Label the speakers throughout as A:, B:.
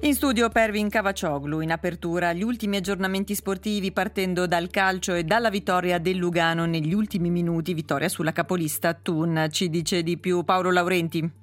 A: In studio Pervin Cavaccioglu, in apertura gli ultimi aggiornamenti sportivi partendo dal calcio e dalla vittoria del Lugano negli ultimi minuti, vittoria sulla capolista Thun. Ci dice di più Paolo Laurenti.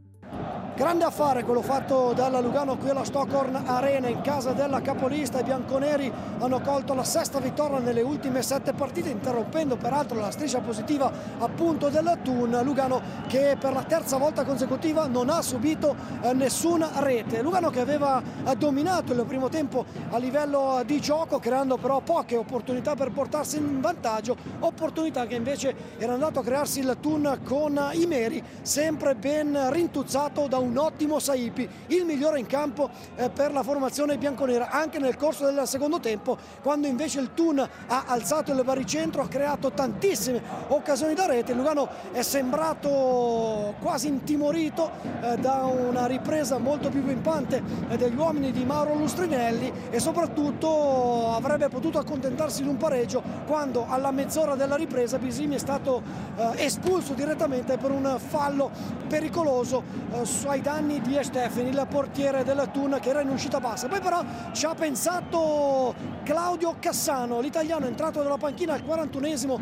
B: Grande affare quello fatto dalla Lugano qui alla Stockhorn Arena in casa della capolista. I bianconeri hanno colto la sesta vittoria nelle ultime 7 partite, interrompendo peraltro la striscia positiva appunto della Thun. Lugano che per la terza volta consecutiva non ha subito nessuna rete. Lugano che aveva dominato il primo tempo a livello di gioco, creando però poche opportunità per portarsi in vantaggio, opportunità che invece era andato a crearsi il Thun con Imeri, sempre ben rintuzzato da un ottimo Saipi, il migliore in campo per la formazione bianconera anche nel corso del secondo tempo, quando invece il Thun ha alzato il baricentro, ha creato tantissime occasioni da rete. Lugano è sembrato quasi intimorito da una ripresa molto più pimpante degli uomini di Mauro Lustrinelli, e soprattutto avrebbe potuto accontentarsi di un pareggio quando alla mezz'ora della ripresa Bisimi è stato espulso direttamente per un fallo pericoloso ai danni di Stefani, il portiere della Thun, che era in uscita bassa. Poi però ci ha pensato Claudio Cassano, l'italiano entrato dalla panchina al 41esimo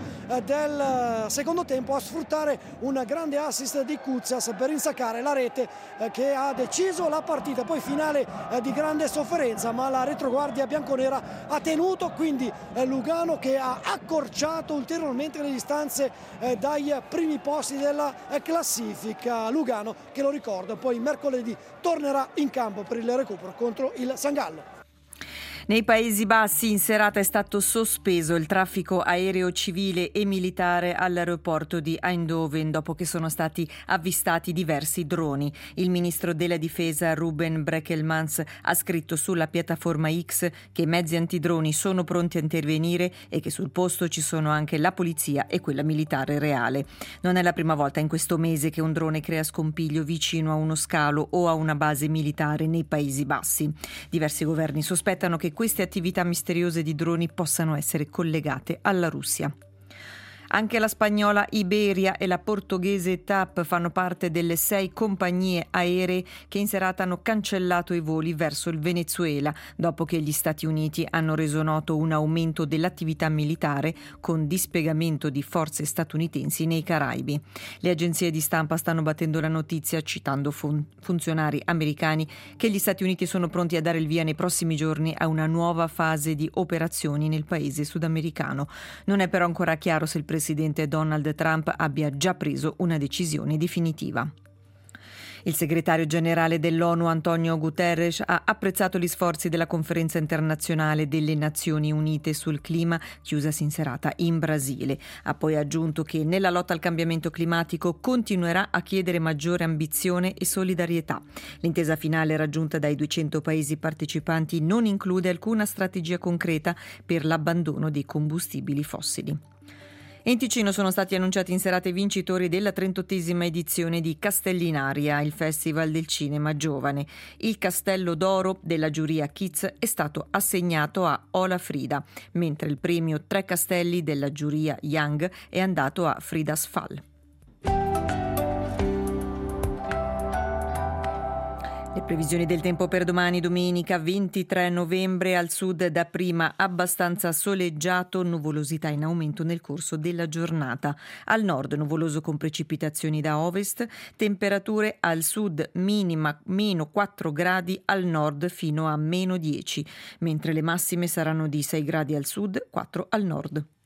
B: del secondo tempo, a sfruttare un grande assist di Kuzias per insaccare la rete che ha deciso la partita. Poi finale di grande sofferenza, ma la retroguardia bianconera ha tenuto, quindi Lugano che ha accorciato ulteriormente le distanze dai primi posti della classifica. Lugano che, lo ricordo, poi mercoledì tornerà in campo per il recupero contro il San Gallo.
A: Nei Paesi Bassi in serata è stato sospeso il traffico aereo civile e militare all'aeroporto di Eindhoven dopo che sono stati avvistati diversi droni. Il ministro della difesa Ruben Brekelmans ha scritto sulla piattaforma X che i mezzi antidroni sono pronti a intervenire e che sul posto ci sono anche la polizia e quella militare reale. Non è la prima volta in questo mese che un drone crea scompiglio vicino a uno scalo o a una base militare nei Paesi Bassi. Diversi governi sospettano che queste attività misteriose di droni possano essere collegate alla Russia. Anche la spagnola Iberia e la portoghese TAP fanno parte delle 6 compagnie aeree che in serata hanno cancellato i voli verso il Venezuela dopo che gli Stati Uniti hanno reso noto un aumento dell'attività militare con dispiegamento di forze statunitensi nei Caraibi. Le agenzie di stampa stanno battendo la notizia citando funzionari americani che gli Stati Uniti sono pronti a dare il via nei prossimi giorni a una nuova fase di operazioni nel paese sudamericano. Non è però ancora chiaro se il presidente Donald Trump abbia già preso una decisione definitiva. Il segretario generale dell'ONU Antonio Guterres ha apprezzato gli sforzi della conferenza internazionale delle Nazioni Unite sul clima chiusasi in serata in Brasile. Ha poi aggiunto che nella lotta al cambiamento climatico continuerà a chiedere maggiore ambizione e solidarietà. L'intesa finale raggiunta dai 200 paesi partecipanti non include alcuna strategia concreta per l'abbandono dei combustibili fossili. In Ticino sono stati annunciati in serata i vincitori della 38esima edizione di Castellinaria, il Festival del Cinema Giovane. Il Castello d'Oro della giuria Kids è stato assegnato a Ola Frida, mentre il premio Tre Castelli della giuria Young è andato a Frida Sfall. Le previsioni del tempo per domani, domenica 23 novembre, al sud dapprima abbastanza soleggiato, nuvolosità in aumento nel corso della giornata. Al nord nuvoloso con precipitazioni da ovest, temperature al sud minima meno 4 gradi, al nord fino a meno 10, mentre le massime saranno di 6 gradi al sud, 4 al nord.